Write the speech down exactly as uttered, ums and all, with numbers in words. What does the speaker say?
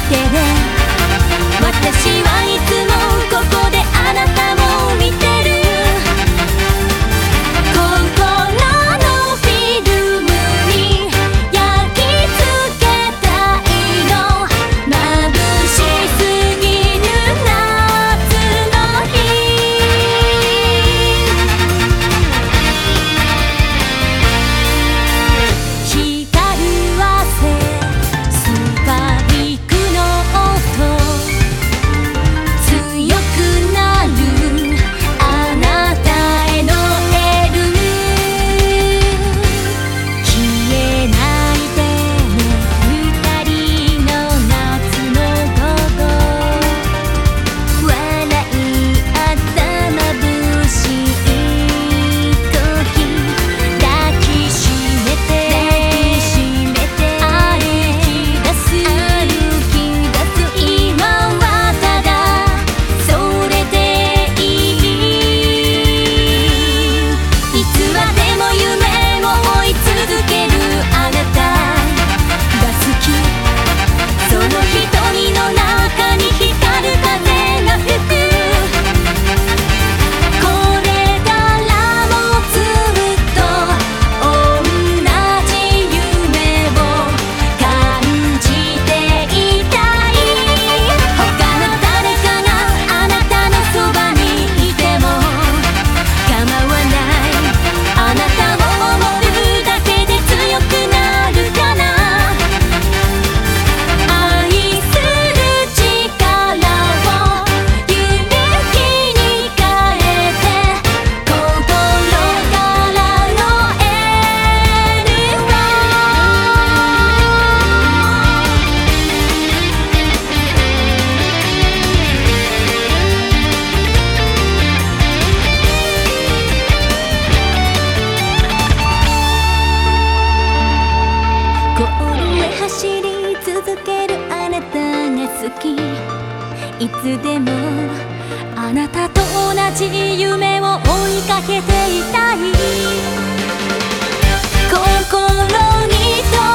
てね。私はいつもここであなたを見てる。心のフィルムに焼き付けたいの。眩しすぎる夏の日。光る汗スパイクの音強くなるあなたへのエール。消えないでね二人の夏の午後。笑い合った眩しい時抱きしめて歩き出す今はただそれでいい。いつまでも夢を追い続けるあなたが好き。その瞳の中に光る風が吹く。これからもずっと同じ夢を感じていたい。他の誰かがあなたのそばにいても構わない。あなたを思うだけで強くなるかな。愛する力を勇気に変えて心からのエールを。ゴールへ走り続けるあなたが好き。いつでもあなたと同じ夢を追いかけていたい。心にと